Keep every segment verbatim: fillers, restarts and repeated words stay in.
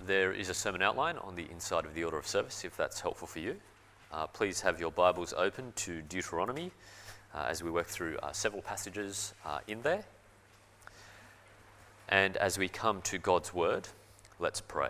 There is a sermon outline on the inside of the order of service, if that's helpful for you. Uh, please have your Bibles open to Deuteronomy uh, as we work through uh, several passages uh, in there. And as we come to God's Word, let's pray.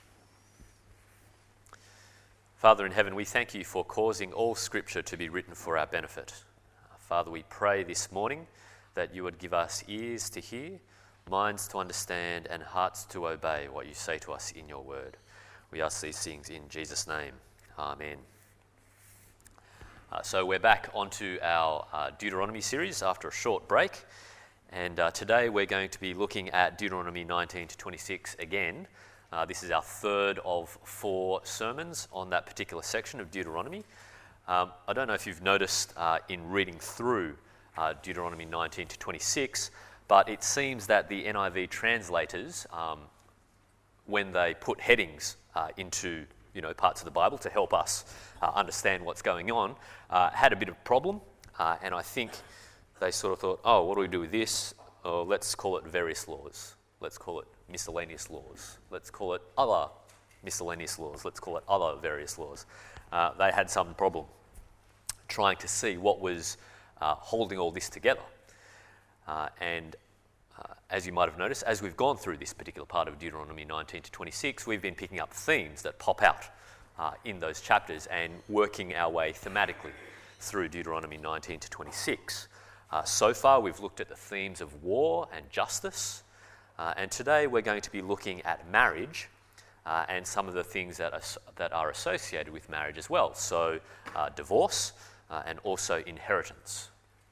Father in heaven, we thank you for causing all Scripture to be written for our benefit. Uh, Father, we pray this morning that you would give us ears to hear, minds to understand, and hearts to obey what you say to us in your word. We ask these things in Jesus' name. Amen. Uh, so we're back onto our uh, Deuteronomy series after a short break. And uh, today we're going to be looking at Deuteronomy nineteen to twenty-six again. Uh, this is our third of four sermons on that particular section of Deuteronomy. Um, I don't know if you've noticed uh, in reading through uh, Deuteronomy nineteen to twenty-six, but it seems that the N I V translators, um, when they put headings uh, into you know parts of the Bible to help us uh, understand what's going on, uh, had a bit of a problem, uh, and I think they sort of thought, oh, what do we do with this? Oh, let's call it various laws. Let's call it miscellaneous laws. Let's call it other miscellaneous laws. Let's call it other various laws. Uh, they had some problem trying to see what was uh, holding all this together. Uh, and uh, as you might have noticed, as we've gone through this particular part of Deuteronomy nineteen to twenty-six, we've been picking up themes that pop out uh, in those chapters and working our way thematically through Deuteronomy nineteen to twenty-six. Uh, so far, we've looked at the themes of war and justice, uh, and today we're going to be looking at marriage uh, and some of the things that are, that are associated with marriage as well. So, uh, divorce uh, and also inheritance.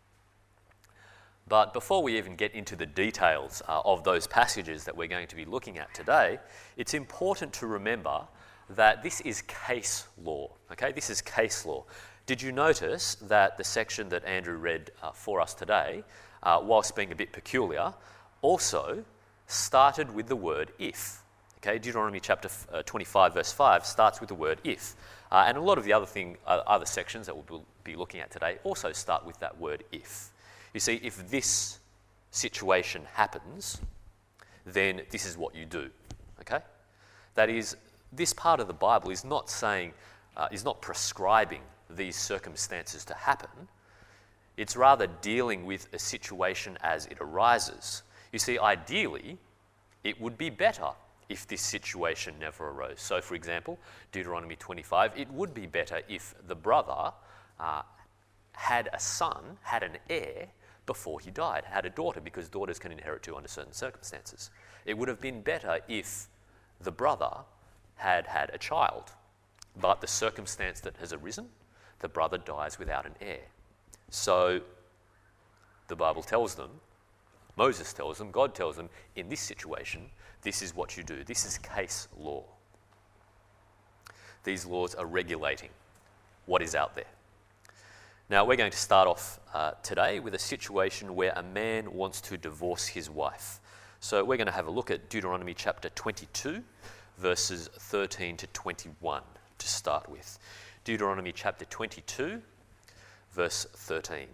But before we even get into the details uh, of those passages that we're going to be looking at today, it's important to remember that this is case law. Okay, this is case law. Did you notice that the section that Andrew read uh, for us today, uh, whilst being a bit peculiar, also started with the word if? Okay, Deuteronomy chapter twenty-five, verse five starts with the word if. Uh, and a lot of the other thing, uh, other sections that we'll be looking at today also start with that word if. You see, if this situation happens, then this is what you do, okay? That is, this part of the Bible is not saying, uh, is not prescribing these circumstances to happen. It's rather dealing with a situation as it arises. You see, ideally, it would be better if this situation never arose. So, for example, Deuteronomy twenty-five, it would be better if the brother uh, had a son, had an heir, before he died, had a daughter, because daughters can inherit too under certain circumstances. It would have been better if the brother had had a child, but the circumstance that has arisen, the brother dies without an heir. So the Bible tells them, Moses tells them, God tells them, in this situation, this is what you do. This is case law. These laws are regulating what is out there. Now, we're going to start off uh, today with a situation where a man wants to divorce his wife. So we're going to have a look at Deuteronomy chapter twenty-two, verses thirteen to twenty-one to start with. Deuteronomy chapter twenty-two, verse thirteen.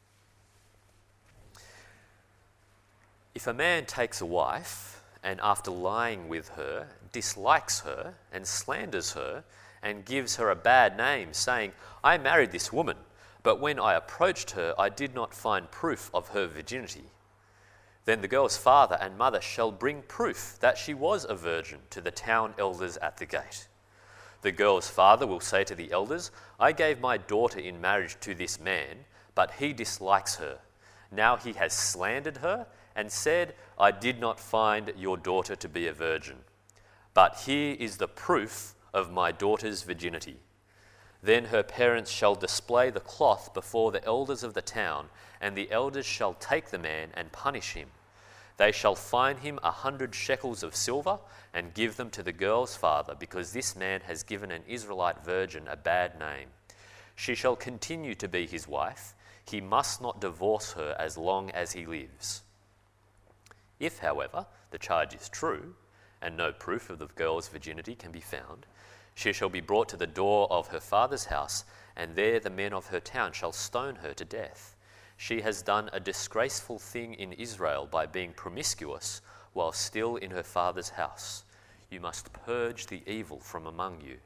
If a man takes a wife and after lying with her dislikes her and slanders her and gives her a bad name, saying, I married this woman, but when I approached her, I did not find proof of her virginity. Then the girl's father and mother shall bring proof that she was a virgin to the town elders at the gate. The girl's father will say to the elders, I gave my daughter in marriage to this man, but he dislikes her. Now he has slandered her and said, I did not find your daughter to be a virgin. But here is the proof of my daughter's virginity. Then her parents shall display the cloth before the elders of the town, and the elders shall take the man and punish him. They shall fine him a hundred shekels of silver and give them to the girl's father, because this man has given an Israelite virgin a bad name. She shall continue to be his wife. He must not divorce her as long as he lives. If, however, the charge is true, and no proof of the girl's virginity can be found, she shall be brought to the door of her father's house, and there the men of her town shall stone her to death. She has done a disgraceful thing in Israel by being promiscuous while still in her father's house. You must purge the evil from among you.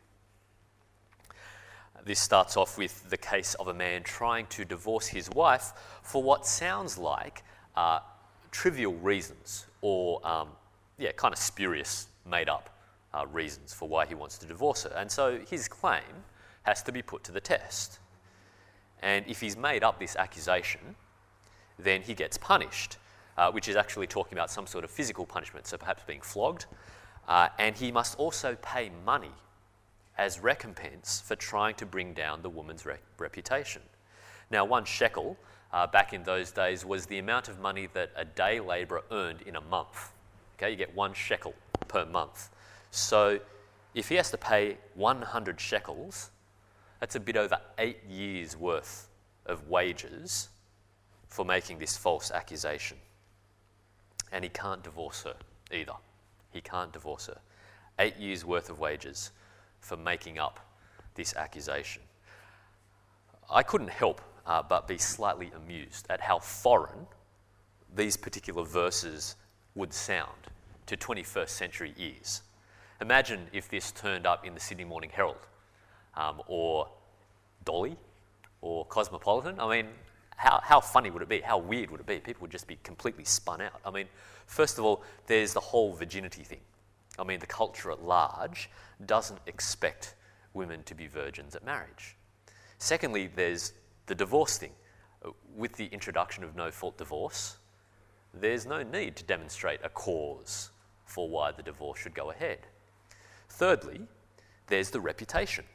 This starts off with the case of a man trying to divorce his wife for what sounds like uh, trivial reasons or, um, yeah, kind of spurious, made-up uh, reasons for why he wants to divorce her. And so his claim has to be put to the test. And if he's made up this accusation, then he gets punished, uh, which is actually talking about some sort of physical punishment, so perhaps being flogged. Uh, and he must also pay money as recompense for trying to bring down the woman's re- reputation. Now, one shekel uh, back in those days was the amount of money that a day labourer earned in a month. Okay, you get one shekel per month. So if he has to pay one hundred shekels, that's a bit over eight years' worth of wages for making this false accusation. And he can't divorce her either. He can't divorce her. Eight years' worth of wages for making up this accusation. I couldn't help uh, but be slightly amused at how foreign these particular verses would sound to twenty-first century ears. Imagine if this turned up in the Sydney Morning Herald um, or Dolly or Cosmopolitan. I mean, how, how funny would it be? How weird would it be? People would just be completely spun out. I mean, first of all, there's the whole virginity thing. I mean, the culture at large doesn't expect women to be virgins at marriage. Secondly, there's the divorce thing. With the introduction of no-fault divorce, there's no need to demonstrate a cause for why the divorce should go ahead. Thirdly, there's the reputation.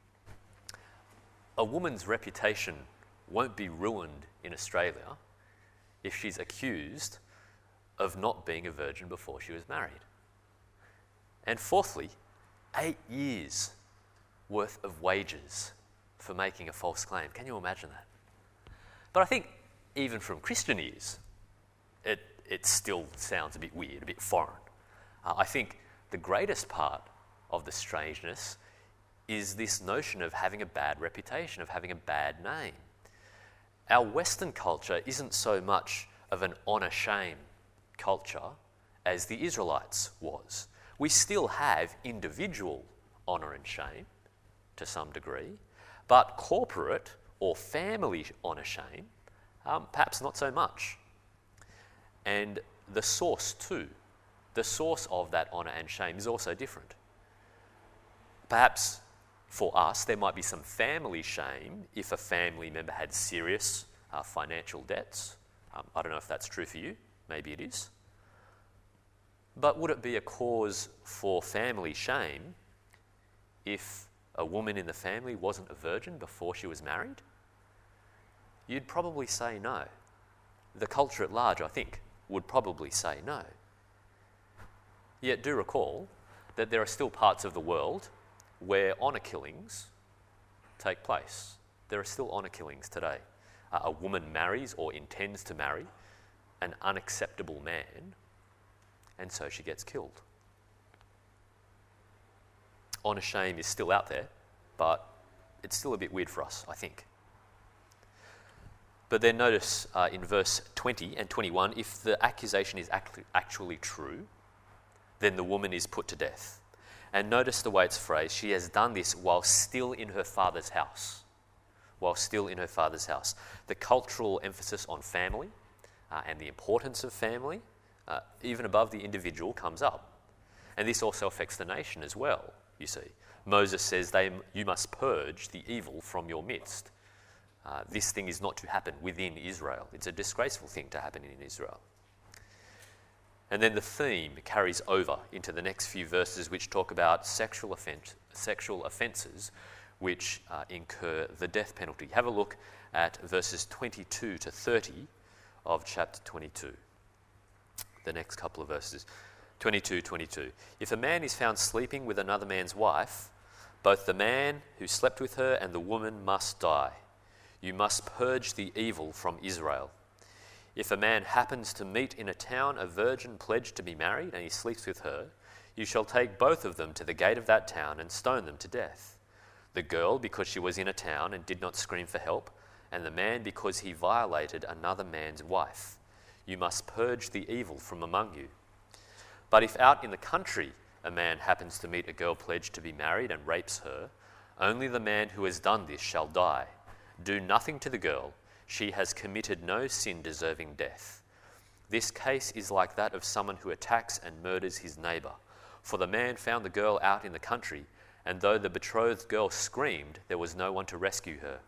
A woman's reputation won't be ruined in Australia if she's accused of not being a virgin before she was married. And fourthly, eight years worth of wages for making a false claim. Can you imagine that? But I think even from Christian ears, it, it still sounds a bit weird, a bit foreign. Uh, I think the greatest part of the strangeness is this notion of having a bad reputation, of having a bad name. Our Western culture isn't so much of an honour-shame culture as the Israelites was. We still have individual honour and shame to some degree, but corporate or family honour-shame, um, perhaps not so much. And the source too, the source of that honour and shame is also different. Perhaps for us, there might be some family shame if a family member had serious uh, financial debts. Um, I don't know if that's true for you. Maybe it is. But would it be a cause for family shame if a woman in the family wasn't a virgin before she was married? You'd probably say no. The culture at large, I think, would probably say no. Yet do recall that there are still parts of the world where honour killings take place. There are still honour killings today. Uh, a woman marries or intends to marry an unacceptable man, and so she gets killed. Honour shame is still out there, but it's still a bit weird for us, I think. But then notice uh, in verse twenty and twenty-one, if the accusation is act- actually true, then the woman is put to death. And notice the way it's phrased. She has done this while still in her father's house. While still in her father's house. The cultural emphasis on family uh, and the importance of family, uh, even above the individual, comes up. And this also affects the nation as well, you see. Moses says, they, you must purge the evil from your midst. Uh, this thing is not to happen within Israel. It's a disgraceful thing to happen in Israel. And then the theme carries over into the next few verses, which talk about sexual offense, sexual offences which uh, incur the death penalty. Have a look at verses twenty-two to thirty of chapter twenty-two. The next couple of verses. twenty-two, twenty-two. If a man is found sleeping with another man's wife, both the man who slept with her and the woman must die. You must purge the evil from Israel. If a man happens to meet in a town a virgin pledged to be married and he sleeps with her, you shall take both of them to the gate of that town and stone them to death. The girl because she was in a town and did not scream for help, and the man because he violated another man's wife. You must purge the evil from among you. But if out in the country a man happens to meet a girl pledged to be married and rapes her, only the man who has done this shall die. Do nothing to the girl. She has committed no sin deserving death. This case is like that of someone who attacks and murders his neighbour. For the man found the girl out in the country, and though the betrothed girl screamed, there was no one to rescue her.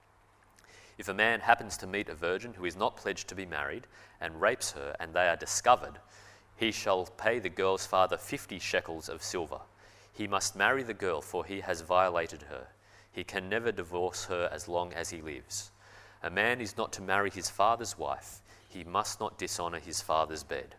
If a man happens to meet a virgin who is not pledged to be married and rapes her, and they are discovered, he shall pay the girl's father fifty shekels of silver. He must marry the girl, for he has violated her. He can never divorce her as long as he lives. A man is not to marry his father's wife. He must not dishonour his father's bed.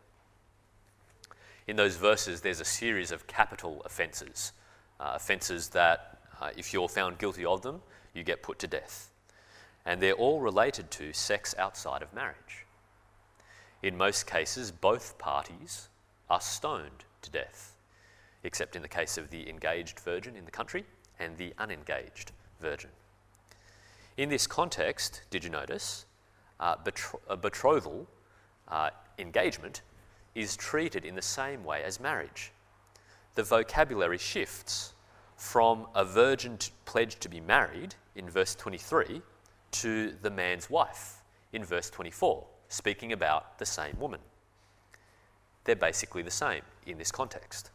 In those verses, there's a series of capital offences, uh, offences that, uh, if you're found guilty of them, you get put to death. And they're all related to sex outside of marriage. In most cases, both parties are stoned to death, except in the case of the engaged virgin in the country and the unengaged virgin. In this context, did you notice, uh, betro- a betrothal, uh, engagement, is treated in the same way as marriage. The vocabulary shifts from a virgin t- pledged to be married in verse twenty-three to the man's wife in verse twenty-four, speaking about the same woman. They're basically the same in this context.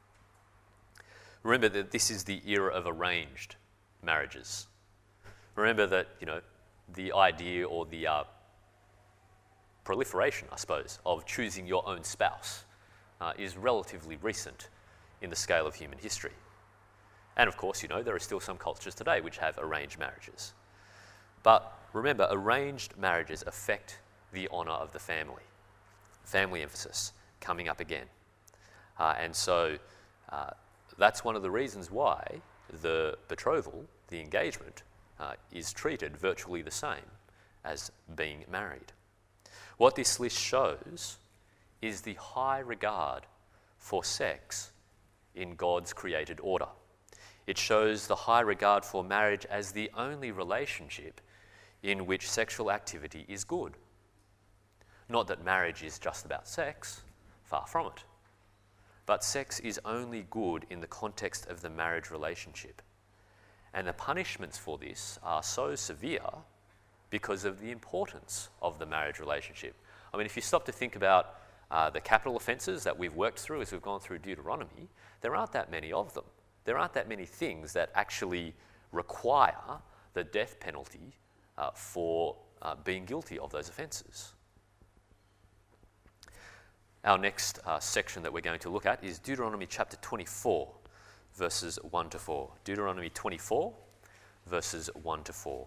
Remember that this is the era of arranged marriages. Remember that, you know, the idea or the uh, proliferation, I suppose, of choosing your own spouse uh, is relatively recent in the scale of human history. And of course, you know, there are still some cultures today which have arranged marriages. But remember, arranged marriages affect the honour of the family. Family emphasis coming up again. Uh, and so uh, that's one of the reasons why the betrothal, the engagement, uh, is treated virtually the same as being married. What this list shows is the high regard for sex in God's created order. It shows the high regard for marriage as the only relationship in which sexual activity is good. Not that marriage is just about sex, far from it. But sex is only good in the context of the marriage relationship. And the punishments for this are so severe because of the importance of the marriage relationship. I mean, if you stop to think about uh, the capital offences that we've worked through as we've gone through Deuteronomy, there aren't that many of them. There aren't that many things that actually require the death penalty uh, for uh, being guilty of those offences. Our next uh, section that we're going to look at is Deuteronomy chapter twenty-four, verses one to four. Deuteronomy twenty-four, verses one to four.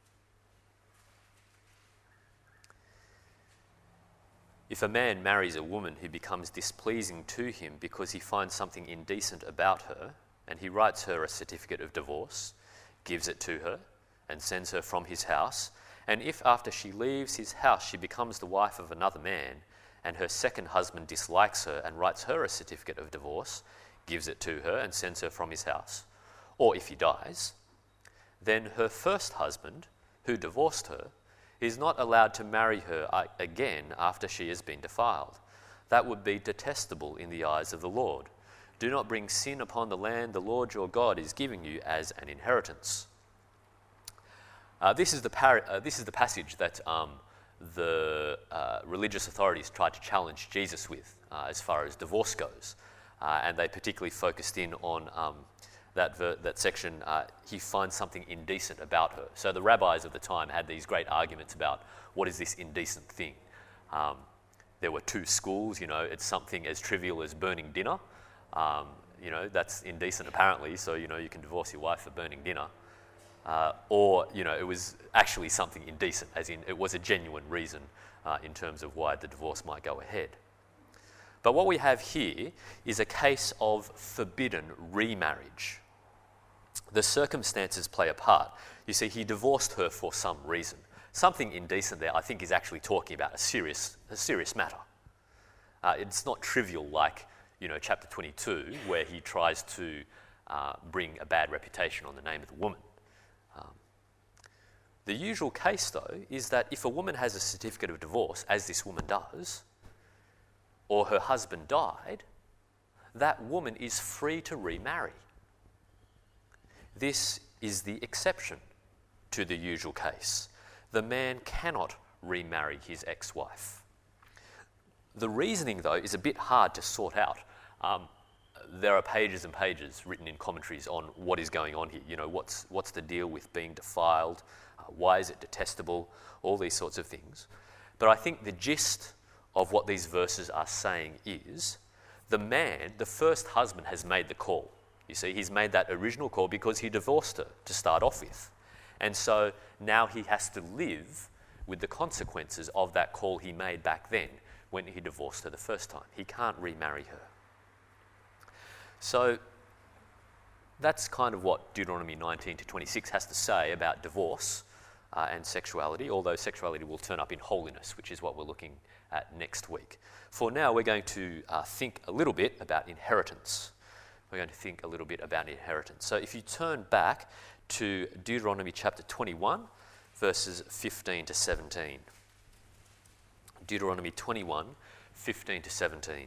If a man marries a woman who becomes displeasing to him because he finds something indecent about her, and he writes her a certificate of divorce, gives it to her, and sends her from his house, and if after she leaves his house she becomes the wife of another man, and her second husband dislikes her and writes her a certificate of divorce, gives it to her and sends her from his house, or if he dies, then her first husband, who divorced her, is not allowed to marry her again after she has been defiled. That would be detestable in the eyes of the Lord. Do not bring sin upon the land the Lord your God is giving you as an inheritance. Uh, this is the par- uh, this is the passage that um, the uh, religious authorities tried to challenge Jesus with uh, as far as divorce goes. Uh, and they particularly focused in on um, that, ver- that section, uh, he finds something indecent about her. So the rabbis of the time had these great arguments about what is this indecent thing. Um, there were two schools, you know, it's something as trivial as burning dinner. Um, you know, that's indecent apparently, so, you know, you can divorce your wife for burning dinner. Uh, or, you know, it was actually something indecent, as in it was a genuine reason uh, in terms of why the divorce might go ahead. But what we have here is a case of forbidden remarriage. The circumstances play a part. You see, he divorced her for some reason. Something indecent there, I think, is actually talking about a serious, a serious matter. Uh, it's not trivial like, you know, chapter twenty-two, where he tries to uh, bring a bad reputation on the name of the woman. Um, the usual case, though, is that if a woman has a certificate of divorce, as this woman does, or her husband died, that woman is free to remarry. This is the exception to the usual case. The man cannot remarry his ex-wife. The reasoning, though, is a bit hard to sort out. Um, there are pages and pages written in commentaries on what is going on here. You know, what's, what's the deal with being defiled? Uh, why is it detestable? All these sorts of things. But I think the gist of what these verses are saying is the man, the first husband, has made the call. You see, he's made that original call because he divorced her to start off with. And so now he has to live with the consequences of that call he made back then when he divorced her the first time. He can't remarry her. So that's kind of what Deuteronomy nineteen to twenty-six has to say about divorce uh, and sexuality, although sexuality will turn up in holiness, which is what we're looking at next week. For now, we're going to uh, think a little bit about inheritance. We're going to think a little bit about inheritance. So if you turn back to Deuteronomy chapter twenty-one, verses fifteen to seventeen. Deuteronomy twenty-one, fifteen to seventeen.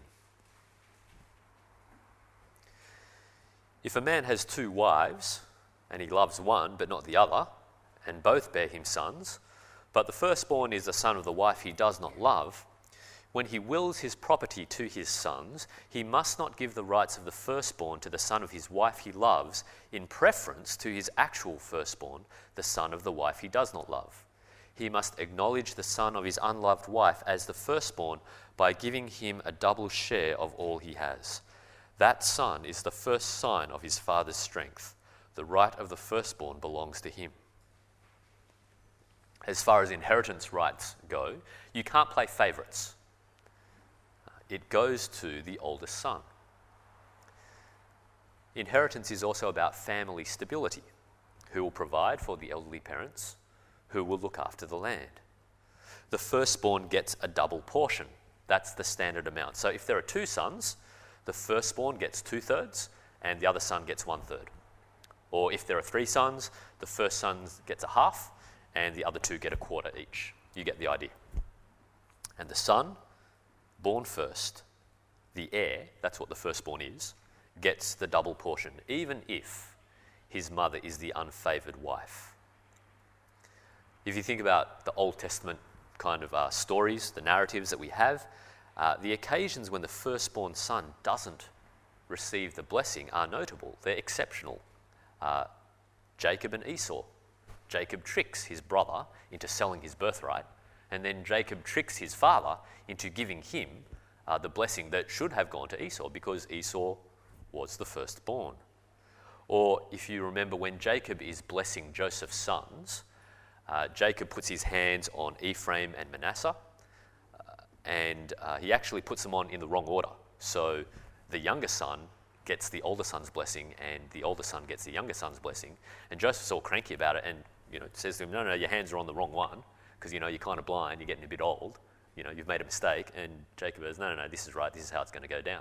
If a man has two wives, and he loves one but not the other, and both bear him sons, but the firstborn is the son of the wife he does not love, when he wills his property to his sons, he must not give the rights of the firstborn to the son of his wife he loves in preference to his actual firstborn, the son of the wife he does not love. He must acknowledge the son of his unloved wife as the firstborn by giving him a double share of all he has. That son is the first sign of his father's strength. The right of the firstborn belongs to him. As far as inheritance rights go, you can't play favourites. It goes to the oldest son. Inheritance is also about family stability. Who will provide for the elderly parents? Who will look after the land? The firstborn gets a double portion. That's the standard amount. So if there are two sons, the firstborn gets two-thirds and the other son gets one-third. Or if there are three sons, the first son gets a half and the other two get a quarter each. You get the idea. And the son, born first, the heir, that's what the firstborn is, gets the double portion, even if his mother is the unfavoured wife. If you think about the Old Testament kind of uh, stories, the narratives that we have, uh, the occasions when the firstborn son doesn't receive the blessing are notable. They're exceptional. Uh, Jacob and Esau. Jacob tricks his brother into selling his birthright, and then Jacob tricks his father into giving him uh, the blessing that should have gone to Esau because Esau was the firstborn. Or if you remember when Jacob is blessing Joseph's sons, uh, Jacob puts his hands on Ephraim and Manasseh, uh, and uh, he actually puts them on in the wrong order. So the younger son gets the older son's blessing, and the older son gets the younger son's blessing. And Joseph's all cranky about it, and you know says to him, "No, no, your hands are on the wrong one, because you know you're kind of blind, you're getting a bit old. You know you've made a mistake." And Jacob goes, "No, no, no, this is right. This is how it's going to go down."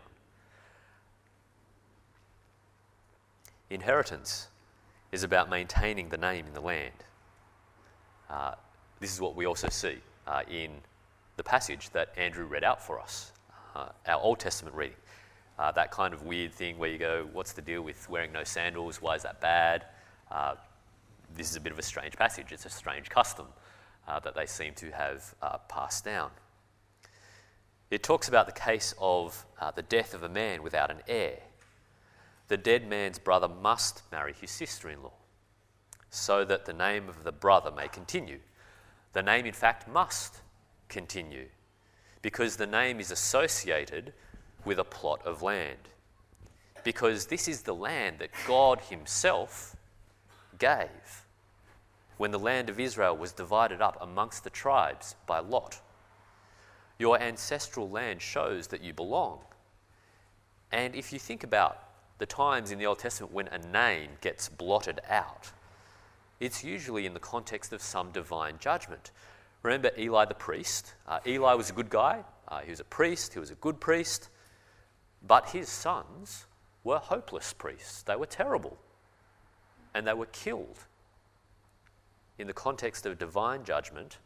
Inheritance is about maintaining the name in the land. Uh, this is what we also see uh, in the passage that Andrew read out for us, uh, our Old Testament reading. Uh, that kind of weird thing where you go, what's the deal with wearing no sandals? Why is that bad? Uh, this is a bit of a strange passage. It's a strange custom uh, that they seem to have uh, passed down. It talks about the case of uh, the death of a man without an heir. The dead man's brother must marry his sister-in-law so that the name of the brother may continue. The name, in fact, must continue because the name is associated with a plot of land. Because this is the land that God himself gave when the land of Israel was divided up amongst the tribes by Lot. Your ancestral land shows that you belong. And if you think about the times in the Old Testament when a name gets blotted out, it's usually in the context of some divine judgment. Remember Eli the priest? Uh, Eli was a good guy. Uh, he was a priest. He was a good priest. But his sons were hopeless priests. They were terrible. And they were killed in the context of divine judgment,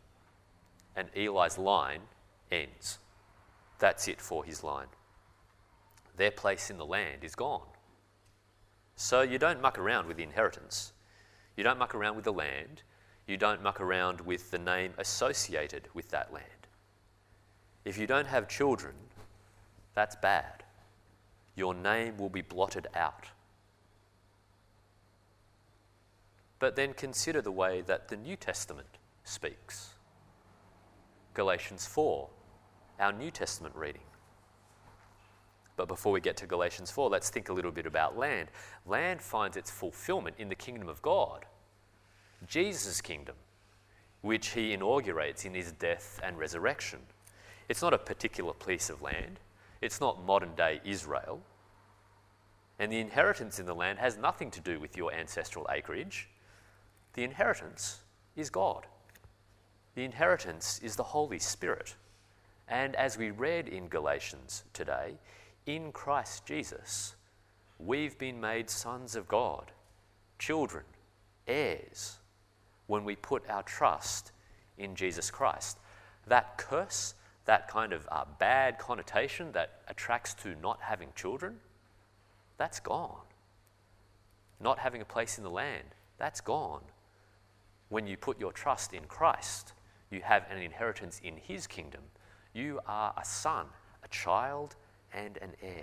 and Eli's line ends. That's it for his line. their place in the land is gone. So you don't muck around with the inheritance. You don't muck around with the land. You don't muck around with the name associated with that land. If you don't have children, that's bad. Your name will be blotted out. But then consider the way that the New Testament speaks. Galatians four, our New Testament reading. But before we get to Galatians four, let's think a little bit about land. Land finds its fulfillment in the kingdom of God, Jesus' kingdom, which he inaugurates in his death and resurrection. It's not a particular piece of land. It's not modern-day Israel. And the inheritance in the land has nothing to do with your ancestral acreage. The inheritance is God. The inheritance is the Holy Spirit. And as we read in Galatians today, in Christ Jesus, we've been made sons of God, children, heirs, when we put our trust in Jesus Christ. That curse, that kind of uh, bad connotation that attracts to not having children, that's gone. Not having a place in the land, that's gone. When you put your trust in Christ, you have an inheritance in his kingdom. You are a son, a child, and an heir.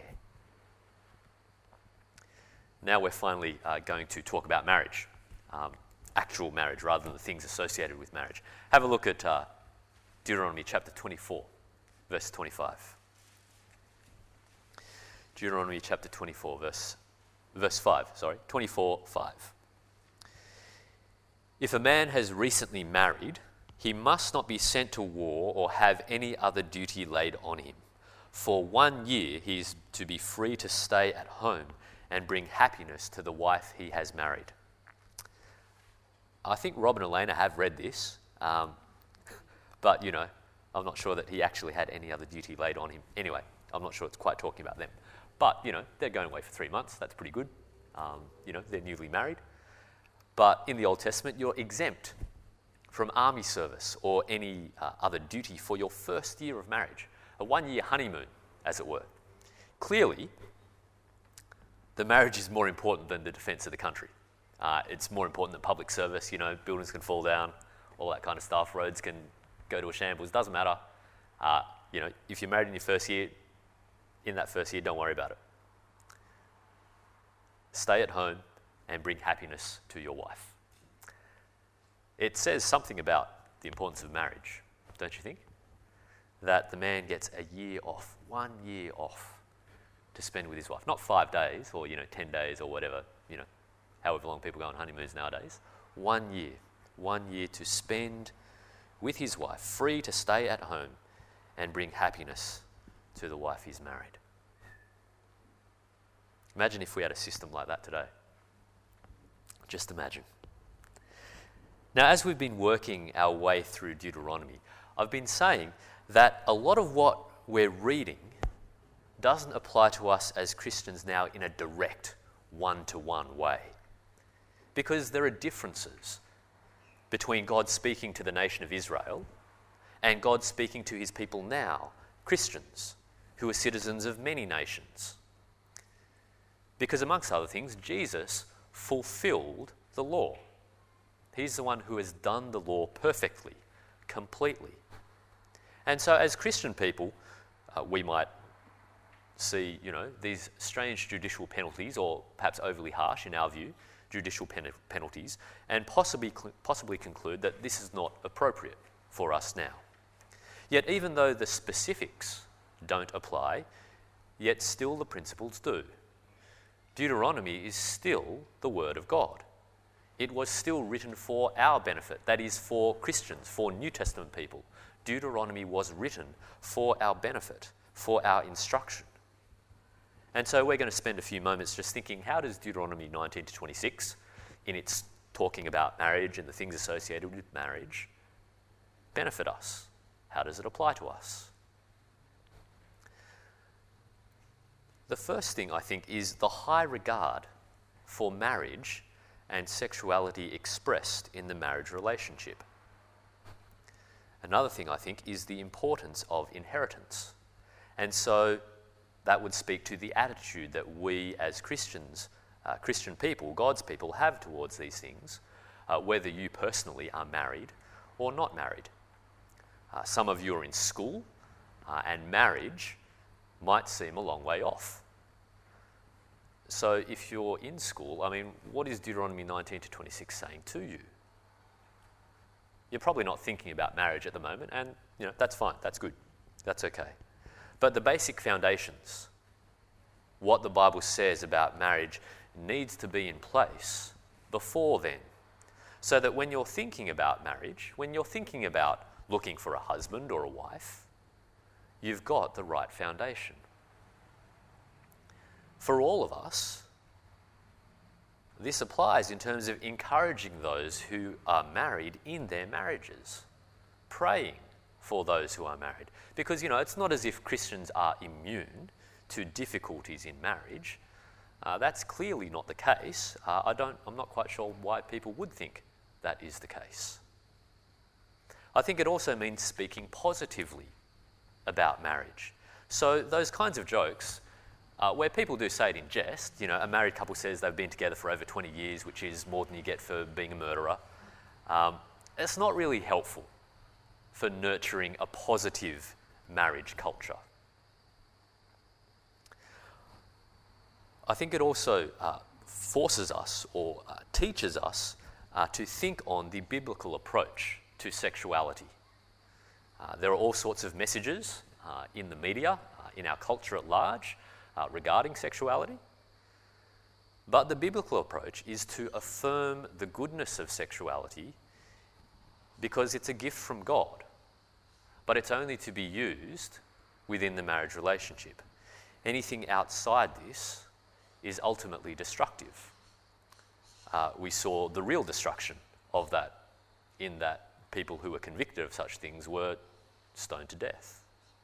Now we're finally uh, going to talk about marriage, um, actual marriage rather than the things associated with marriage. Have a look at uh, Deuteronomy chapter twenty-four, verse twenty-five. Deuteronomy chapter twenty-four, verse, verse five, sorry, twenty-four, five. If a man has recently married, he must not be sent to war or have any other duty laid on him. For one year he is to be free to stay at home and bring happiness to the wife he has married. I think Rob and Elena have read this, um, but, you know, I'm not sure that he actually had any other duty laid on him. Anyway, I'm not sure it's quite talking about them. But, you know, they're going away for three months. That's pretty good. Um, you know, they're newly married. But in the Old Testament, you're exempt from army service or any uh, other duty for your first year of marriage, a one-year honeymoon, as it were. Clearly, the marriage is more important than the defence of the country. Uh, it's more important than public service. You know, buildings can fall down, all that kind of stuff. Roads can go to a shambles. Doesn't matter. Uh, you know, if you're married in your first year, in that first year, don't worry about it. Stay at home and bring happiness to your wife. It says something about the importance of marriage, don't you think? That the man gets a year off, one year off to spend with his wife. Not five days or, you know, ten days or whatever, you know, however long people go on honeymoons nowadays. One year, one year to spend with his wife, free to stay at home and bring happiness to the wife he's married. Imagine if we had a system like that today. Just imagine. Now, as we've been working our way through Deuteronomy, I've been saying that a lot of what we're reading doesn't apply to us as Christians now in a direct, one-to-one way. Because there are differences between God speaking to the nation of Israel and God speaking to his people now, Christians, who are citizens of many nations. Because amongst other things, Jesus fulfilled the law. He's the one who has done the law perfectly, completely. And so as Christian people, uh, we might see, you know, these strange judicial penalties, or perhaps overly harsh in our view, judicial pen- penalties, and possibly cl- possibly conclude that this is not appropriate for us now. Yet even though the specifics don't apply, yet still the principles do. Deuteronomy is still the Word of God. It was still written for our benefit, that is, for Christians, for New Testament people. Deuteronomy was written for our benefit, for our instruction. And so we're going to spend a few moments just thinking, how does Deuteronomy nineteen to twenty-six, in its talking about marriage and the things associated with marriage, benefit us? How does it apply to us? The first thing, I think, is the high regard for marriage and sexuality expressed in the marriage relationship. Another thing, I think, is the importance of inheritance. And so That would speak to the attitude that we as Christians, uh, Christian people, God's people, have towards these things, uh, whether you personally are married or not married. Uh, some of you are in school, uh, and marriage might seem a long way off. So if you're in school, I mean, what is Deuteronomy nineteen to twenty-six saying to you? You're probably not thinking about marriage at the moment, and you know that's fine, that's good, that's okay. But the basic foundations, what the Bible says about marriage, needs to be in place before then, so that when you're thinking about marriage, when you're thinking about looking for a husband or a wife, you've got the right foundation. For all of us, this applies in terms of encouraging those who are married in their marriages, praying for those who are married. Because, you know, it's not as if Christians are immune to difficulties in marriage. Uh, that's clearly not the case. Uh, I don't, I'm not quite sure why people would think that is the case. I think it also means speaking positively about marriage. So those kinds of jokes, uh, where people do say it in jest, you know, a married couple says they've been together for over twenty years, which is more than you get for being a murderer. Um, it's not really helpful for nurturing a positive marriage culture. I think it also uh, forces us or uh, teaches us uh, to think on the biblical approach to sexuality. Uh, there are all sorts of messages uh, in the media, uh, in our culture at large, uh, regarding sexuality. But the biblical approach is to affirm the goodness of sexuality because it's a gift from God. But it's only to be used within the marriage relationship. Anything outside this is ultimately destructive. Uh, we saw the real destruction of that in that people who were convicted of such things were stoned to death.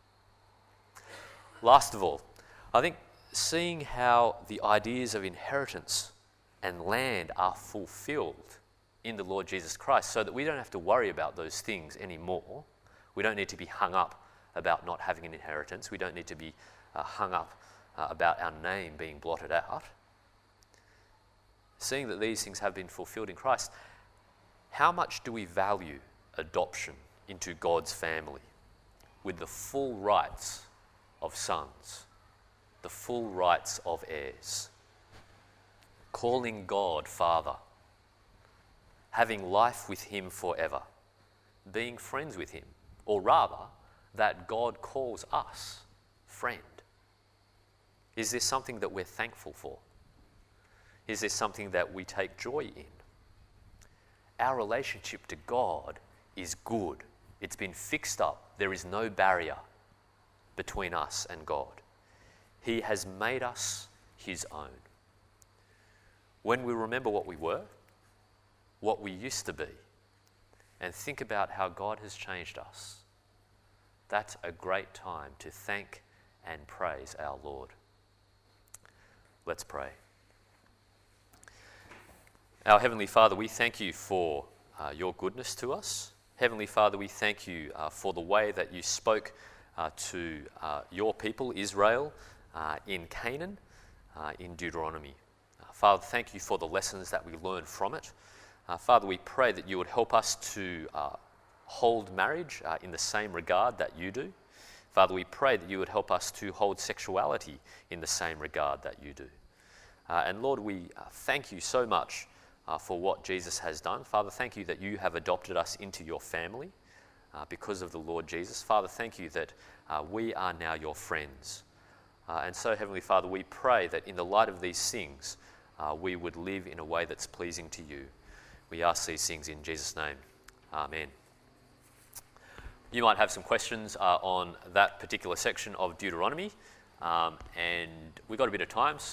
Last of all, I think seeing how the ideas of inheritance and land are fulfilled in the Lord Jesus Christ so that we don't have to worry about those things anymore. We don't need to be hung up about not having an inheritance. We don't need to be uh, hung up uh, about our name being blotted out. Seeing that these things have been fulfilled in Christ, how much do we value adoption into God's family with the full rights of sons, the full rights of heirs, calling God Father, having life with Him forever, being friends with Him, or rather, that God calls us friend? Is this something that we're thankful for? Is this something that we take joy in? Our relationship to God is good. It's been fixed up. There is no barrier between us and God. He has made us His own. When we remember what we were, what we used to be, and think about how God has changed us, that's a great time to thank and praise our Lord. Let's pray. Our Heavenly Father, we thank you for uh, your goodness to us. Heavenly Father, we thank you uh, for the way that you spoke uh, to uh, your people, Israel, uh, in Canaan, uh, in Deuteronomy. Uh, Father, thank you for the lessons that we learn from it. Uh, Father, we pray that you would help us to uh, hold marriage uh, in the same regard that you do. Father, we pray that you would help us to hold sexuality in the same regard that you do. Uh, and Lord, we uh, thank you so much uh, for what Jesus has done. Father, thank you that you have adopted us into your family uh, because of the Lord Jesus. Father, thank you that uh, we are now your friends. Uh, and so, Heavenly Father, we pray that in the light of these things, uh, we would live in a way that's pleasing to you. We ask these things in Jesus' name. Amen. You might have some questions uh, on that particular section of Deuteronomy, um, and we've got a bit of time.